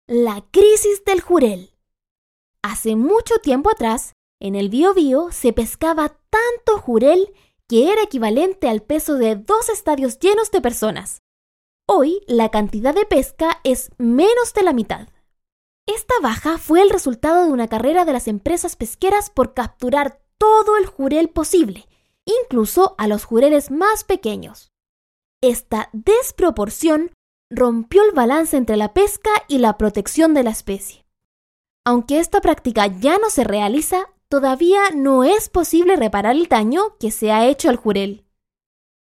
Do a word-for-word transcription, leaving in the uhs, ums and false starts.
La crisis del jurel. Hace mucho tiempo atrás, en el Biobío se pescaba tanto jurel que era equivalente al peso de dos estadios llenos de personas. Hoy, la cantidad de pesca es menos de la mitad. Esta baja fue el resultado de una carrera de las empresas pesqueras por capturar todo el jurel posible, incluso a los jureles más pequeños. Esta desproporción rompió el balance entre la pesca y la protección de la especie. Aunque esta práctica ya no se realiza, todavía no es posible reparar el daño que se ha hecho al jurel.